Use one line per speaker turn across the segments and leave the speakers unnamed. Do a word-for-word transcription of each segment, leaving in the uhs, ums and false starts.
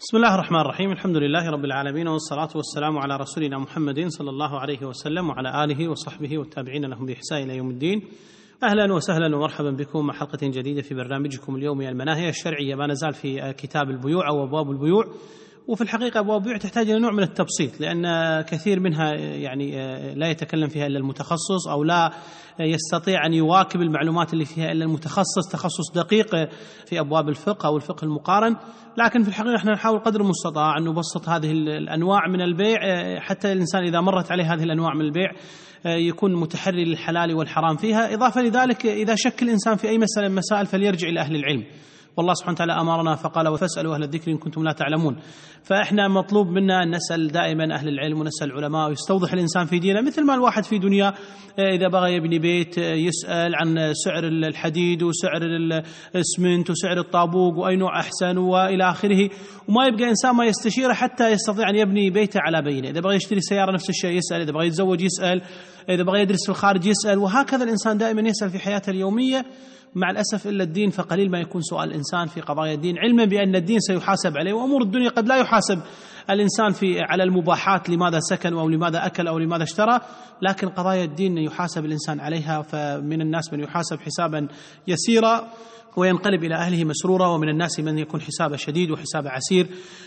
بسم الله الرحمن الرحيم. الحمد لله رب العالمين، والصلاة والسلام على رسولنا محمد صلى الله عليه وسلم وعلى آله وصحبه والتابعين لهم بإحسان إلى يوم الدين. أهلا وسهلا ومرحبا بكم مع حلقة جديدة في برنامجكم اليومي المناهي الشرعية. ما نزال في كتاب البيوع أو أبواب البيوع، وفي الحقيقة أبواب البيوع تحتاج إلى نوع من التبسيط، لأن كثير منها يعني لا يتكلم فيها إلا المتخصص، أو لا يستطيع أن يواكب المعلومات اللي فيها إلا المتخصص تخصص دقيق في أبواب الفقه أو الفقه المقارن. لكن في الحقيقة نحن نحاول قدر المستطاع أن نبسط هذه الأنواع من البيع، حتى الإنسان إذا مرت عليه هذه الأنواع من البيع يكون متحري للحلال والحرام فيها. إضافة لذلك، إذا شك الإنسان في أي مسألة من المسائل فليرجع إلى أهل العلم، والله سبحانه وتعالى أمرنا فقال وفاسألوا أهل الذكر إن كنتم لا تعلمون. فإحنا مطلوب منا أن نسأل دائما أهل العلم ونسأل العلماء، ويستوضح الإنسان في دينه، مثل ما الواحد في دنيا إذا بغى يبني بيت يسأل عن سعر الحديد وسعر الإسمنت وسعر الطابوق وأي نوع أحسن وإلى آخره، وما يبقى إنسان ما يستشيره حتى يستطيع أن يبني بيته على بينه. إذا بغى يشتري سيارة نفس الشيء يسأل، إذا بغى يتزوج يسأل، إذا بغى يدرس في الخارج يسأل، وهكذا الإنسان دائما يسأل في حياته اليومية. مع الأسف إلا الدين فقليل ما يكون سؤال الإنسان في قضايا الدين، علما بأن الدين سيحاسب عليه، وأمور الدنيا قد لا يحاسب الإنسان في على المباحات، لماذا سكن أو لماذا أكل أو لماذا اشترى، لكن قضايا الدين يحاسب الإنسان عليها. فمن الناس من يحاسب حسابا يسيرا وينقلب إلى أهله مسرورا، ومن الناس من يكون حسابه شديد وحسابه عسير.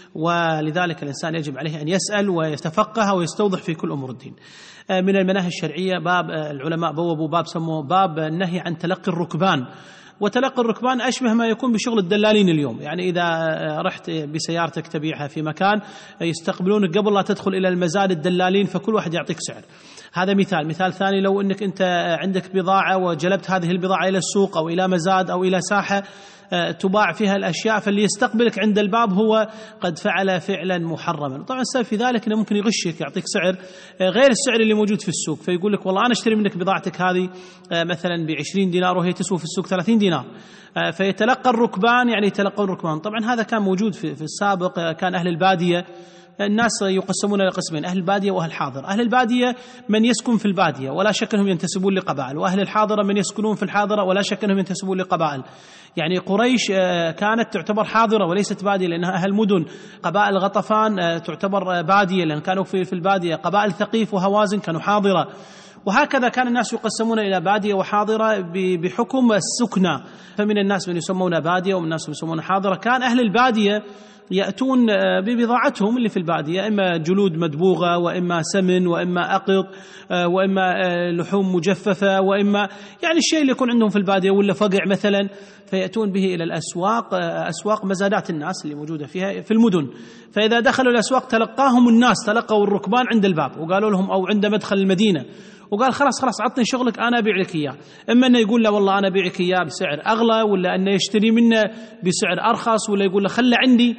ولذلك الإنسان يجب عليه أن يسأل ويتفقه ويستوضح في كل أمور الدين. من المناهي الشرعية باب العلماء بوابوا باب سموه باب النهي عن تلقي الركبان. وتلقي الركبان أشبه ما يكون بشغل الدلالين اليوم، يعني إذا رحت بسيارتك تبيعها في مكان يستقبلونك قبل لا تدخل إلى المزاد الدلالين، فكل واحد يعطيك سعر. هذا مثال. مثال ثاني، لو أنك أنت عندك بضاعة وجلبت هذه البضاعة إلى السوق أو إلى مزاد أو إلى ساحة تباع فيها الأشياء، فاللي يستقبلك عند الباب هو قد فعل فعلا محرما. طبعا السبب في ذلك أنه ممكن يغشك، يعطيك سعر غير السعر اللي موجود في السوق، فيقول لك والله أنا أشتري منك بضاعتك هذه مثلا بعشرين دينار وهي تسوى في السوق ثلاثين دينار، فيتلقى الركبان، يعني يتلقون الركبان. طبعا هذا كان موجود في, في السابق. كان أهل البادية الناس يقسمون إلى قسمين، أهل البادية وأهل الحاضر. أهل البادية من يسكن في البادية ولا شك أنهم ينتسبون لقبائل، وأهل الحاضرة من يسكنون في الحاضرة ولا شك أنهم ينتسبون لقبائل. يعني قريش كانت تعتبر حاضرة وليست بادية، لأنها أهل مدن. قبائل غطفان تعتبر بادية لأن كانوا في البادية. قبائل ثقيف وهوازن كانوا حاضرة. وهكذا كان الناس يقسمون إلى بادية وحاضرة بحكم السكنة، فمن الناس من يسمون بادية ومن الناس من يسمون حاضرة. كان أهل البادية يأتون ببضاعتهم اللي في البادية، إما جلود مدبوغة وإما سمن وإما أقط وإما لحوم مجففة وإما يعني الشيء اللي يكون عندهم في البادية، ولا فقع مثلا، فيأتون به إلى الأسواق، أسواق مزادات الناس اللي موجودة فيها في المدن. فإذا دخلوا الأسواق تلقاهم الناس، تلقوا الركبان عند الباب وقالوا لهم، أو عند مدخل المدينة، وقال خلاص خلاص عطني شغلك أنا أبيع لك إياه. إما أنه يقول له والله أنا أبيعك إياه بسعر أغلى، ولا أنه يشتري منه بسعر أرخص، ولا يقول له خله عندي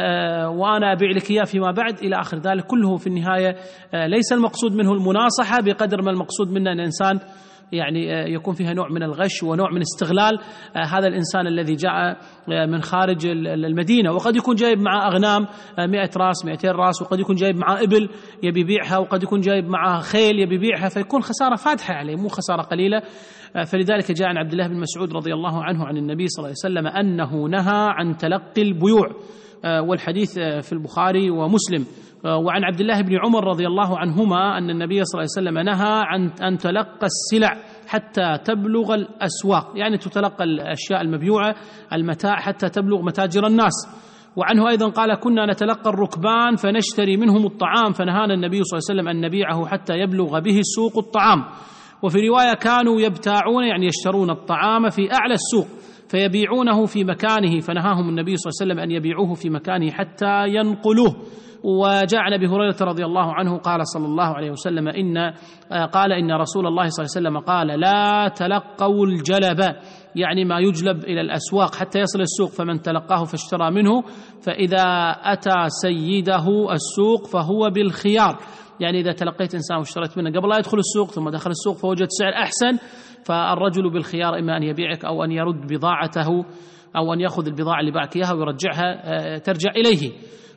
آه وأنا أبيع لك إياه فيما بعد إلى آخر ذلك. كله في النهاية آه ليس المقصود منه المناصحة بقدر ما المقصود منه أن الإنسان يعني يكون فيها نوع من الغش ونوع من استغلال هذا الإنسان الذي جاء من خارج المدينة، وقد يكون جايب معه أغنام مئة راس مئتين راس، وقد يكون جايب معه إبل يبي يبيعها، وقد يكون جايب معه خيل يبي يبيعها، فيكون خسارة فادحة عليه مو خسارة قليلة. فلذلك جاء عن عبد الله بن مسعود رضي الله عنه عن النبي صلى الله عليه وسلم أنه نهى عن تلقي البيوع، والحديث في البخاري ومسلم. وعن عبد الله بن عمر رضي الله عنهما أن النبي صلى الله عليه وسلم نهى عن أن تلقى السلع حتى تبلغ الأسواق، يعني تتلقى الأشياء المبيوعة المتاع حتى تبلغ متاجر الناس. وعنه أيضا قال كنا نتلقى الركبان فنشتري منهم الطعام، فنهانا النبي صلى الله عليه وسلم أن نبيعه حتى يبلغ به السوق الطعام. وفي رواية كانوا يبتاعون، يعني يشترون الطعام في أعلى السوق فيبيعونه في مكانه، فنهاهم النبي صلى الله عليه وسلم أن يبيعوه في مكانه حتى ينقلوه. وجاء عن أبي هريرة رضي الله عنه قال صلى الله عليه وسلم إن قال إن رسول الله صلى الله عليه وسلم قال لا تلقوا الجلب، يعني ما يجلب إلى الأسواق حتى يصل السوق، فمن تلقاه فاشترى منه فإذا أتى سيده السوق فهو بالخيار. يعني إذا تلقيت إنسان واشتريت منه قبل لا يدخل السوق ثم دخل السوق فوجد سعر أحسن، فالرجل بالخيار، إما أن يبيعك أو أن يرد بضاعته أو أن يأخذ البضاعة اللي باعك إياها ويرجعها ترجع إليه.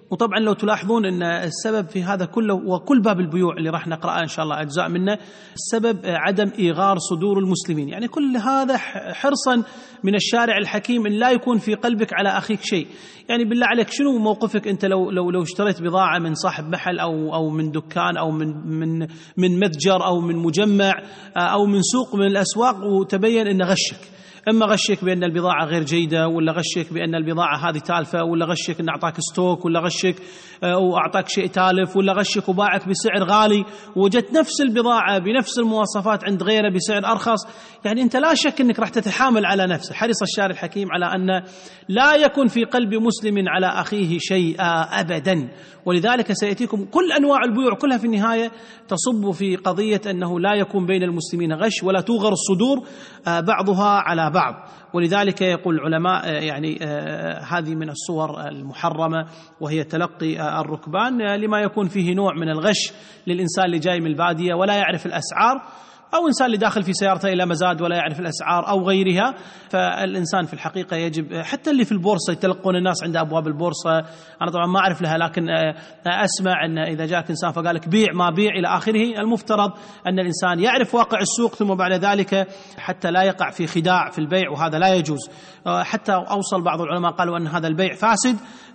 وطبعا لو تلاحظون أن السبب في هذا كله وكل باب البيوع اللي راح نقرأه إن شاء الله أجزاء منه السبب عدم إيغار صدور المسلمين. يعني كل هذا حرصا من الشارع الحكيم أن لا يكون في قلبك على أخيك شيء. يعني بالله عليك شنو موقفك أنت لو لو لو اشتريت بضاعة من صاحب محل أو أو من دكان أو من من من متجر أو من مجمع أو من سوق من الأسواق وتبين أنه غشك، إما غشك بأن البضاعة غير جيدة، ولا غشك بأن البضاعة هذه تالفة، ولا غشك أنه أعطاك ستوك، ولا غشك وأعطاك شيء تالف، ولا غشك وباعك بسعر غالي، وجدت نفس البضاعة بنفس المواصفات عند غيره بسعر أرخص. يعني أنت لا شك أنك راح تتحامل على نفسه. حرص الشارع الحكيم على أن لا يكون في قلب مسلم على أخيه شيء أبدا. ولذلك سيأتيكم كل أنواع البيوع كلها في النهاية تصب في قضية أنه لا يكون بين المسلمين غش ولا توغر الصدور بعضها على بعض. ولذلك يقول العلماء يعني هذه من الصور المحرمة، وهي تلقي الركبان لما يكون فيه نوع من الغش للإنسان اللي جاي من البادية ولا يعرف الأسعار، أو إنسان اللي داخل في سيارته إلى مزاد ولا يعرف الأسعار أو غيرها. فالإنسان في الحقيقة يجب، حتى اللي في البورصة يتلقون الناس عند أبواب البورصة، أنا طبعا ما أعرف لها، لكن أسمع أن إذا جاءك إنسان فقال لك بيع ما بيع إلى آخره، المفترض أن الإنسان يعرف واقع السوق ثم بعد ذلك حتى لا يقع في خداع في البيع، وهذا لا يجوز. حتى أوصل بعض العلماء قالوا أن هذا البيع فاسد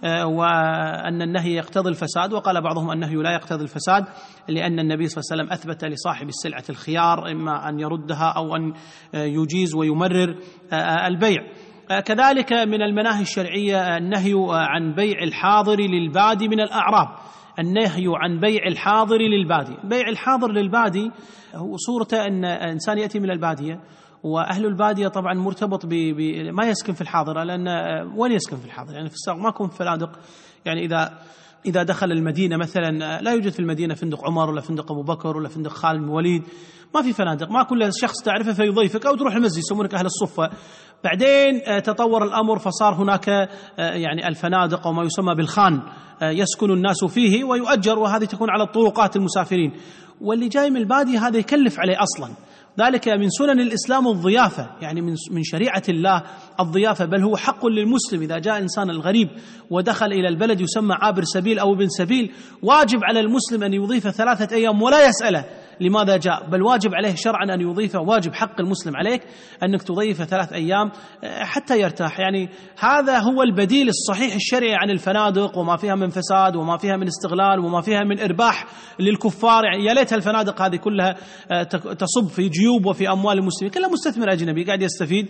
وأن النهي يقتضي الفساد، وقال بعضهم النهي لا يقتضي الفساد، لأن النبي صلى الله عليه وسلم أثبت لصاحب السلعة الخيار، إما أن يردها أو أن يجيز ويمرر البيع. كذلك من المناهي الشرعية النهي عن بيع الحاضر للبادي من الأعراب. النهي عن بيع الحاضر للبادي، بيع الحاضر للبادي هو صورته أن إنسان يأتي من البادية، وأهل البادية طبعا مرتبط بما يسكن في الحاضرة، لأن وين يسكن في الحاضرة؟ يعني في الساق ما يكون في فنادق. يعني إذا إذا دخل المدينة مثلا لا يوجد في المدينة فندق عمر ولا فندق أبو بكر ولا فندق خالد بن وليد، ما في فنادق، ما كل شخص تعرفه فيضيفك أو تروح المسجد يسمونك أهل الصفة. بعدين تطور الأمر فصار هناك يعني الفنادق وما يسمى بالخان يسكن الناس فيه ويؤجر، وهذه تكون على الطرقات المسافرين، واللي جاي من البادية هذا يكلف عليه أصلا. ذلك من سنن الإسلام الضيافة، يعني من من شريعة الله الضيافة، بل هو حق للمسلم إذا جاء إنسان الغريب ودخل إلى البلد يسمى عابر سبيل أو ابن سبيل، واجب على المسلم أن يضيف ثلاثة أيام ولا يسأله لماذا جاء، بل واجب عليه شرعا أن يضيفه، واجب حق المسلم عليك أنك تضيف ثلاث أيام حتى يرتاح. يعني هذا هو البديل الصحيح الشرعي عن الفنادق وما فيها من فساد وما فيها من استغلال وما فيها من إرباح للكفار. يعني يا ليت الفنادق هذه كلها تصب في جيوب وفي أموال المسلمين، كلها مستثمر أجنبي قاعد يستفيد،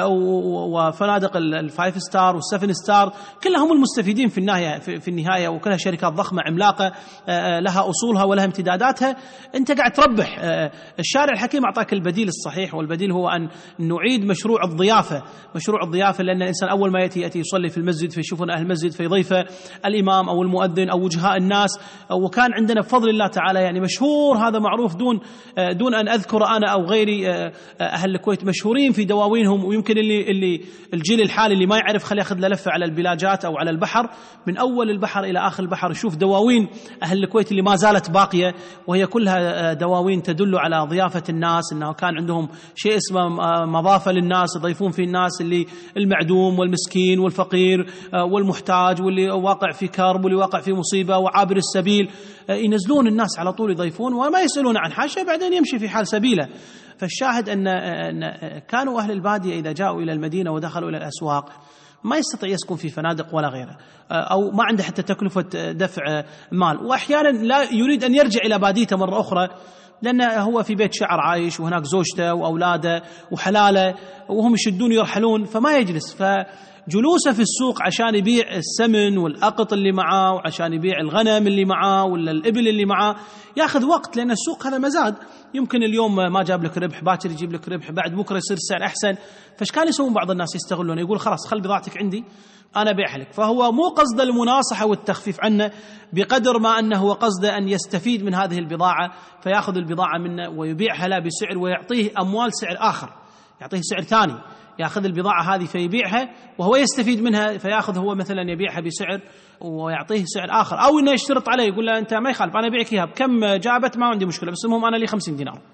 وفنادق الفايف ستار والسفن ستار كلها هم المستفيدين في النهاية في النهاية وكلها شركات ضخمة عملاقة لها أصولها ولها امتداداتها. أنت قاعد تربح. الشارع الحكيم أعطاك البديل الصحيح، والبديل هو أن نعيد مشروع الضيافة. مشروع الضيافة لأن الإنسان أول ما يأتي يأتي يصلي في المسجد فيشوفون أهل المسجد فيضيفه الإمام أو المؤذن أو وجهاء الناس. وكان عندنا بفضل الله تعالى يعني مشهور، هذا معروف دون دون أن أذكر أنا أو غيري، أهل الكويت مشهورين في دواوينهم، ويمكن اللي اللي الجيل الحالي اللي ما يعرف خليه ياخذ له لفة على البلاجات أو على البحر، من أول البحر إلى آخر البحر يشوف دواوين أهل الكويت اللي ما زالت باقية، وهي كلها دواوين تدل على ضيافة الناس، أنه كان عندهم شيء اسمه مضافة للناس يضيفون فيه الناس اللي المعدوم والمسكين والفقير والمحتاج واللي واقع في كرب واللي واقع في مصيبة وعابر السبيل، ينزلون الناس على طول يضيفون وما يسألون عن حاجة، بعدين يمشي في حال سبيله. فالشاهد أن كانوا أهل البادية إذا جاءوا إلى المدينة ودخلوا إلى الأسواق ما يستطيع يسكن في فنادق ولا غيره، أو ما عنده حتى تكلفة دفع مال، وأحيانا لا يريد أن يرجع إلى باديته مرة أخرى لأنه هو في بيت شعر عايش وهناك زوجته وأولاده وحلاله وهم يشدون يرحلون، فما يجلس. فجلوسه في السوق عشان يبيع السمن والأقط اللي معاه وعشان يبيع الغنم اللي معاه ولا الإبل اللي معاه يأخذ وقت، لأن السوق هذا مزاد، يمكن اليوم ما جاب لك ربح باكر يجيب لك ربح، بعد بكرة يصير السعر أحسن. فايش كان يسوون بعض الناس؟ يستغلون، يقول خلاص خل بضاعتك عندي أنا بيعها لك. فهو مو قصد المناصحة والتخفيف عنه بقدر ما أنه هو قصده أن يستفيد من هذه البضاعة، فيأخذ البضاعة منه ويبيعها له بسعر ويعطيه أموال سعر آخر، يعطيه سعر ثاني، يأخذ البضاعة هذه فيبيعها وهو يستفيد منها، فيأخذ هو مثلا يبيعها بسعر ويعطيه سعر آخر، أو إنه يشترط عليه يقول له أنت ما يخالف أنا أبيعك إياها بكم جابت ما عندي مشكلة، بس المهم أنا لي خمسين دينار.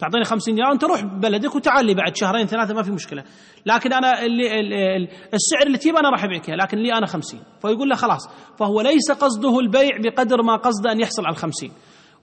تعطيني خمسين دينار أنت روح بلدك وتعال لي بعد شهرين ثلاثة ما في مشكلة، لكن أنا اللي السعر اللي تجيبه أنا راح أبيعك لكن لي أنا خمسين. فيقول له خلاص، فهو ليس قصده البيع بقدر ما قصده أن يحصل على الخمسين،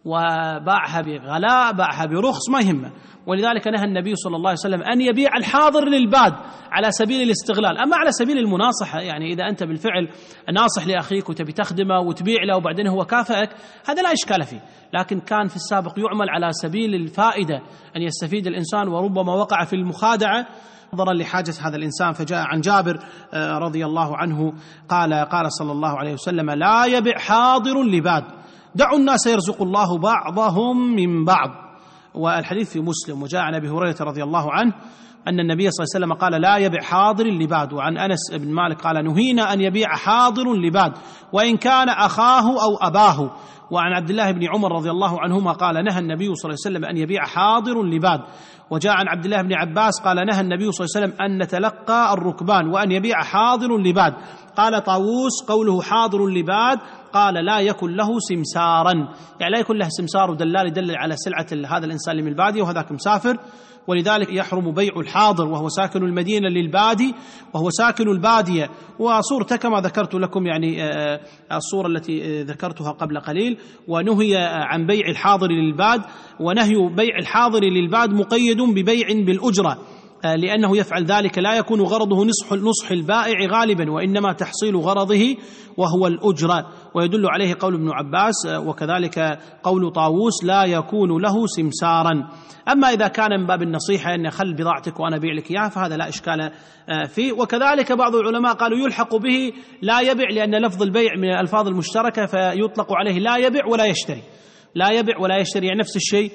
وباعها بغلاء باعها برخص ما يهمه. ولذلك نهى النبي صلى الله عليه وسلم أن يبيع الحاضر للباد على سبيل الاستغلال. أما على سبيل المناصحة، يعني إذا أنت بالفعل ناصح لأخيك وتبي تخدمه وتبيع له وبعدين هو كافئك، هذا لا إشكال فيه، لكن كان في السابق يعمل على سبيل الفائدة أن يستفيد الإنسان، وربما وقع في المخادعة نظرا لحاجة هذا الإنسان. فجاء عن جابر رضي الله عنه قال قال صلى الله عليه وسلم: لا يبع حاضر لباد، دعوا الناس يرزق الله بعضهم من بعض. والحديث في مسلم. وجاء عن أبي هريرة رضي الله عنه أن النبي صلى الله عليه وسلم قال: لا يبع حاضر لباد. وعن أنس بن مالك قال: نهينا أن يبيع حاضر لباد وإن كان أخاه أو أباه. وعن عبد الله بن عمر رضي الله عنهما قال: نهى النبي صلى الله عليه وسلم أن يبيع حاضر لباد. وجاء عن عبد الله بن عباس قال: نهى النبي صلى الله عليه وسلم أن نتلقى الركبان وأن يبيع حاضر لباد. قال طاووس: قوله حاضر لباد قال لا يكن له سمسارا، يعني لا يكون له سمسار ودلال يدلل على سلعة هذا الإنسان اللي من البادية وهذاك مسافر. ولذلك يحرم بيع الحاضر وهو ساكن المدينة للبادي وهو ساكن البادية. وصورته كما ذكرت لكم، يعني الصورة التي ذكرتها قبل قليل. ونهي عن بيع الحاضر للباد، ونهي بيع الحاضر للباد مقيد ببيع بالأجرة، لأنه يفعل ذلك لا يكون غرضه نصح نصح البائع غالبا، وإنما تحصيل غرضه وهو الأجرة. ويدل عليه قول ابن عباس وكذلك قول طاووس: لا يكون له سمسارا. أما إذا كان من باب النصيحة أن خل بضاعتك وأنا أبيع لك إياها فهذا لا إشكال فيه. وكذلك بعض العلماء قالوا يلحق به لا يبع، لأن لفظ البيع من الألفاظ المشتركة فيطلق عليه لا يبع ولا يشتري. لا يبع ولا يشتري يعني نفس الشيء.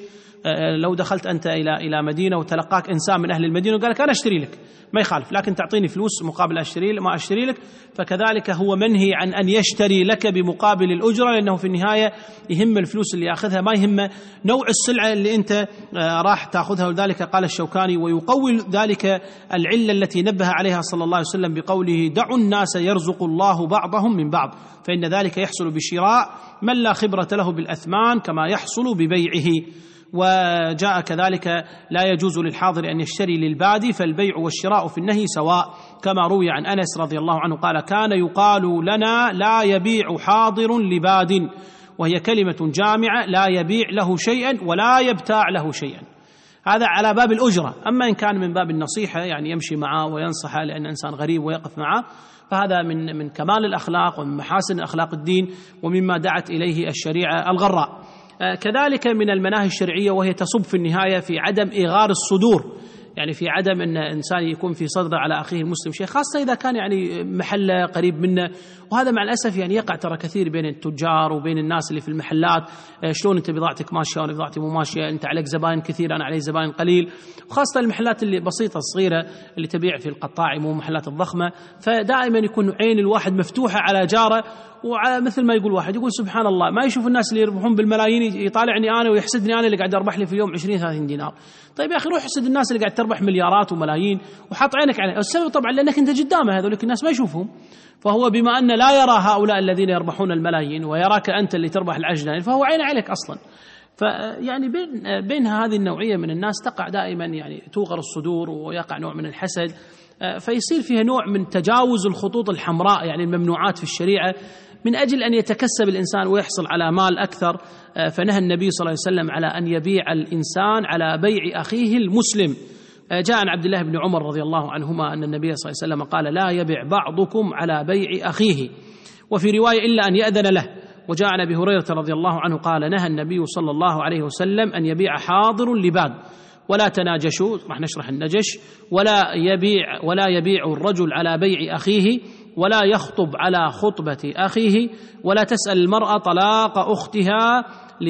لو دخلت أنت إلى إلى مدينة وتلقاك إنسان من أهل المدينة وقال لك أنا أشتري لك، ما يخالف، لكن تعطيني فلوس مقابل أشتري ما أشتري لك. فكذلك هو منهي عن أن يشتري لك بمقابل الأجرة، لأنه في النهاية يهم الفلوس اللي يأخذها، ما يهم نوع السلعة اللي أنت راح تأخذها. ولذلك قال الشوكاني: ويقوي ذلك العلة التي نبه عليها صلى الله عليه وسلم بقوله: دعوا الناس يرزق الله بعضهم من بعض، فإن ذلك يحصل بشراء من لا خبرة له بالأثمان كما يحصل ببيعه. وجاء كذلك: لا يجوز للحاضر أن يشتري للبادي، فالبيع والشراء في النهي سواء، كما روي عن أنس رضي الله عنه قال: كان يقال لنا لا يبيع حاضر لباد، وهي كلمة جامعة لا يبيع له شيئا ولا يبتاع له شيئا. هذا على باب الأجرة. أما إن كان من باب النصيحة يعني يمشي معه وينصحه لأن إنسان غريب ويقف معه، فهذا من من كمال الأخلاق ومن محاسن أخلاق الدين ومما دعت إليه الشريعة الغراء. كذلك من المناهي الشرعية وهي تصب في النهاية في عدم إغار الصدور، يعني في عدم أن إنسان يكون في صدره على أخيه المسلم شيء، خاصة إذا كان يعني محل قريب منه. وهذا مع الأسف يعني يقع ترى كثير بين التجار وبين الناس اللي في المحلات: شلون أنت بضاعتك ماشية وأنا بضاعتي مو ماشية، أنت عليك زبائن كثير أنا علي زبائن قليل. وخاصة المحلات اللي بسيطة الصغيرة اللي تبيع في القطاعي مو محلات الضخمة، فدائما يكون عين الواحد مفتوحة على جاره. ومثل ما يقول واحد يقول سبحان الله، ما يشوف الناس اللي يربحون بالملايين يطالعني أنا ويحسدني أنا اللي قاعد أربح لي في اليوم عشرين ثلاثين دينار. طيب يا أخي روح احسد الناس اللي قاعد تربح مليارات وملايين وحط عينك عليه. السبب طبعا لأنك أنت قدامه، هذولك الناس ما يشوفهم. فهو بما أن لا يرى هؤلاء الذين يربحون الملايين ويراك أنت اللي تربح العجلين، فهو عين عليك أصلا. فيعني بين بين هذه النوعية من الناس تقع دائما يعني توغر الصدور ويقع نوع من الحسد، فيصير فيها نوع من تجاوز الخطوط الحمراء يعني الممنوعات في الشريعة من أجل أن يتكسب الإنسان ويحصل على مال أكثر. فنهى النبي صلى الله عليه وسلم على أن يبيع الإنسان على بيع أخيه المسلم. جاء عن عبد الله بن عمر رضي الله عنهما أن النبي صلى الله عليه وسلم قال: لا يبيع بعضكم على بيع أخيه، وفي رواية إلا أن يأذن له. وجاء عن أبي هريرة رضي الله عنه قال: نهى النبي صلى الله عليه وسلم أن يبيع حاضر لباد، ولا تناجشوا، راح نشرح النجش، ولا يبيع ولا يبيع الرجل على بيع أخيه، ولا يخطب على خطبة أخيه، ولا تسأل المرأة طلاق أختها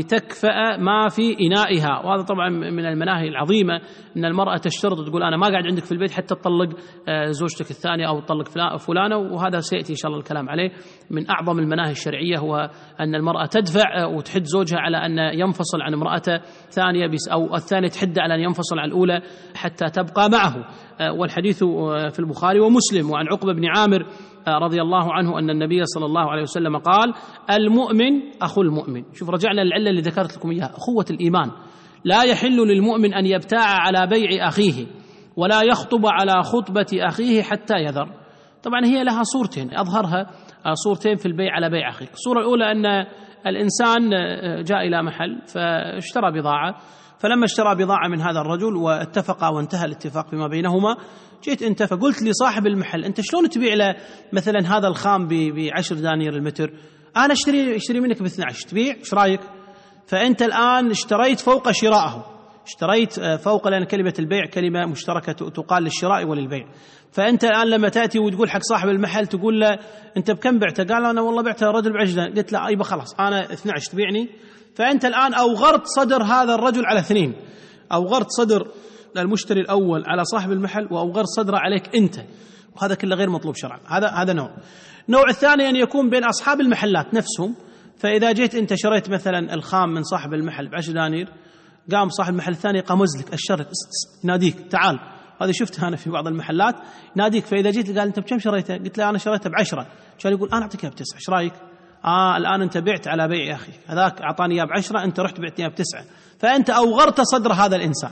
لتكفأ ما في إنائها. وهذا طبعا من المناهي العظيمة، أن المرأة تشترط تقول أنا ما قاعد عندك في البيت حتى تطلق زوجتك الثانية أو تطلق فلانة، وهذا سيأتي إن شاء الله الكلام عليه. من أعظم المناهي الشرعية هو أن المرأة تدفع وتحد زوجها على أن ينفصل عن امرأة ثانية، أو الثانية تحد على أن ينفصل عن الأولى حتى تبقى معه. والحديث في البخاري ومسلم. وعن عقبة بن عامر رضي الله عنه أن النبي صلى الله عليه وسلم قال: المؤمن أخو المؤمن. شوف رجعنا للعلة اللي ذكرت لكم إياها، أخوة الإيمان. لا يحل للمؤمن أن يبتاع على بيع أخيه ولا يخطب على خطبة أخيه حتى يذر. طبعا هي لها صورتين أظهرها صورتين في البيع على بيع أخيك. الصورة الأولى أن الإنسان جاء إلى محل فاشترى بضاعة، فلما اشترى بضاعة من هذا الرجل واتفق وانتهى الاتفاق فيما بينهما، جيت أنت فقلت لصاحب المحل أنت شلون تبيع له مثلا هذا الخام بعشر دنانير المتر، أنا اشتري اشتري منك باثنى عشر، تبيع ايش رايك؟ فأنت الآن اشتريت فوق شرائه، اشتريت فوق، لأن كلمة البيع كلمة مشتركة تقال للشراء وللبيع. فأنت الآن لما تأتي وتقول حق صاحب المحل تقول له أنت بكم بعته؟ قال أنا والله بعته الرجل بعشرة، قلت له أيوة خلاص أنا اثنى عشر تبيعني. فأنت الآن أوغرت صدر هذا الرجل على اثنين، أوغرت صدر المشتري الأول على صاحب المحل وأوغرت صدره عليك أنت، وهذا كله غير مطلوب شرعا. هذا هذا نوع. النوع الثاني أن يكون بين أصحاب المحلات نفسهم. فإذا جيت أنت شريت مثلا الخام من صاحب المحل بعشر دنانير، قام صاحب المحل الثاني قامز لك الشرك يناديك تعال، هذا شفتها أنا في بعض المحلات يناديك. فإذا جيت قال أنت بكم شريته؟ قلت له أنا شريته بعشرة، كان يقول أنا أعطيك بتسعة، إيش رأيك؟ آه الآن أنت بعت على بيع أخي، هذاك أعطاني إياه بعشرة، أنت رحت بعتني بتسعة، فأنت أوغرت صدر هذا الإنسان.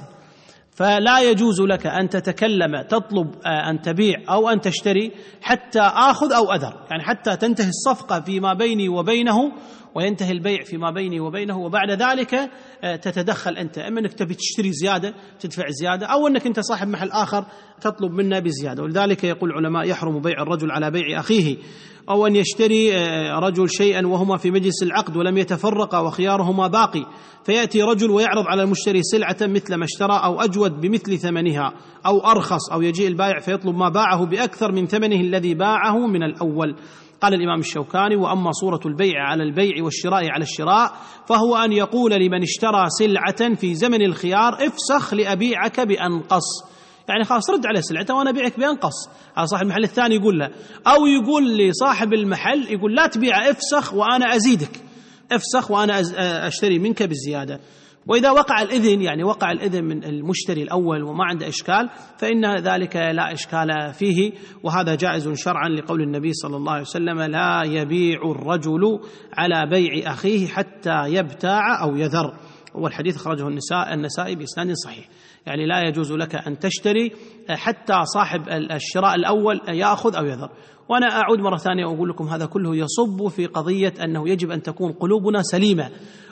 فلا يجوز لك أن تتكلم تطلب أن تبيع أو أن تشتري حتى آخذ أو أذر، يعني حتى تنتهي الصفقة فيما بيني وبينه وينتهي البيع فيما بيني وبينه، وبعد ذلك تتدخل أنت، إما أنك تبي تشتري زيادة تدفع زيادة، أو أنك أنت صاحب محل آخر تطلب منه بزيادة. ولذلك يقول العلماء يحرم بيع الرجل على بيع أخيه، أو أن يشتري رجل شيئا وهما في مجلس العقد ولم يتفرقا وخيارهما باقي، فيأتي رجل ويعرض على المشتري سلعة مثل ما اشترى أو أجود بمثل ثمنها أو أرخص، أو يجيء البائع فيطلب ما باعه بأكثر من ثمنه الذي باعه من الأول. قال الإمام الشوكاني: وأما صورة البيع على البيع والشراء على الشراء فهو أن يقول لمن اشترى سلعة في زمن الخيار افسخ لأبيعك بأنقص، يعني خلاص رد عليه سلعته وأنا أبيعك بأنقص. على صاحب المحل الثاني يقول له، أو يقول لصاحب المحل يقول لا تبيع افسخ وأنا أزيدك، افسخ وأنا أشتري منك بالزيادة. وإذا وقع الإذن، يعني وقع الإذن من المشتري الأول وما عنده إشكال، فإن ذلك لا إشكال فيه، وهذا جائز شرعا لقول النبي صلى الله عليه وسلم: لا يبيع الرجل على بيع أخيه حتى يبتاع أو يذر. والحديث أخرجه النساء النسائي بإسناد صحيح. يعني لا يجوز لك أن تشتري حتى صاحب الشراء الأول يأخذ أو يذر. وأنا أعود مرة ثانية وأقول لكم هذا كله يصب في قضية أنه يجب أن تكون قلوبنا سليمة،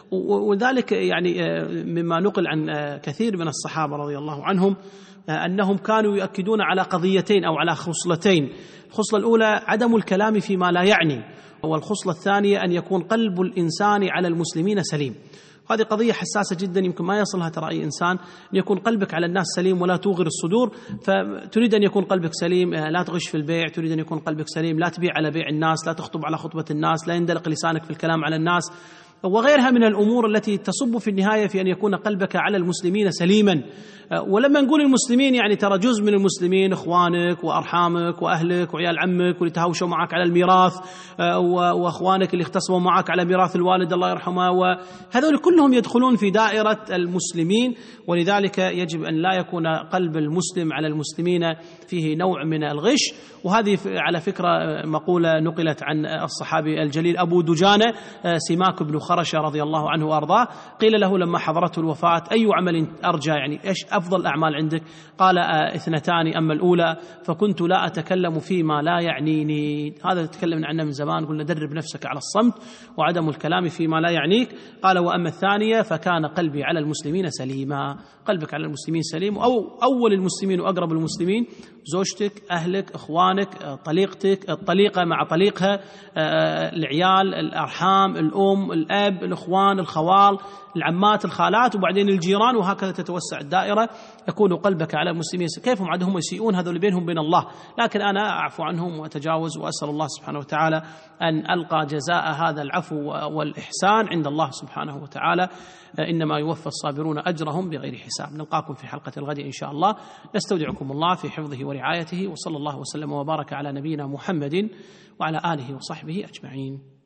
وذلك يعني مما نقل عن كثير من الصحابة رضي الله عنهم أنهم كانوا يؤكدون على قضيتين أو على خصلتين. الخصلة الأولى عدم الكلام فيما لا يعني، والخصلة الثانية أن يكون قلب الإنسان على المسلمين سليم. هذه قضية حساسة جدا، يمكن ما يصلها ترى أي إنسان، أن يكون قلبك على الناس سليم ولا توغر الصدور. فتريد أن يكون قلبك سليم لا تغش في البيع، تريد أن يكون قلبك سليم لا تبيع على بيع الناس، لا تخطب على خطبة الناس، لا يندلق لسانك في الكلام على الناس، وغيرها من الأمور التي تصب في النهاية في أن يكون قلبك على المسلمين سليما. ولما نقول المسلمين يعني ترى جزء من المسلمين إخوانك وأرحامك وأهلك وعيال عمك واللي تهاوشوا معك على الميراث، وأخوانك اللي اختصموا معك على ميراث الوالد الله يرحمه، وهذول كلهم يدخلون في دائرة المسلمين. ولذلك يجب أن لا يكون قلب المسلم على المسلمين فيه نوع من الغش. وهذه على فكرة مقولة نقلت عن الصحابي الجليل أبو دجانة سماك بن خرشة رضي الله عنه وأرضاه، قيل له لما حضرته الوفاة: أي عمل أرجى، يعني إيش أفضل الأعمال عندك؟ قال: اثنتان، أما الأولى فكنت لا أتكلم فيما لا يعنيني. هذا تكلمنا عنه من زمان، قلنا درب نفسك على الصمت وعدم الكلام فيما لا يعنيك. قال: وأما الثانية فكان قلبي على المسلمين سليما. قلبك على المسلمين سليم، أو أول المسلمين وأقرب المسلمين زوجتك، أهلك، إخوانك، طليقتك، الطليقة مع طليقها، العيال، الأرحام، الأم، الأب، الإخوان، الخوال، العمات، الخالات، وبعدين الجيران، وهكذا تتوسع الدائرة. يكون قلبك على المسلمين كيف هم عندهم يسيئون، هذول بينهم بين الله، لكن أنا أعفو عنهم وأتجاوز، وأسأل الله سبحانه وتعالى أن ألقى جزاء هذا العفو والإحسان عند الله سبحانه وتعالى. إنما يوفى الصابرون أجرهم بغير حساب. نلقاكم في حلقة الغد إن شاء الله، نستودعكم الله في حفظه ورعايته، وصلى الله وسلم وبارك على نبينا محمد وعلى آله وصحبه أجمعين.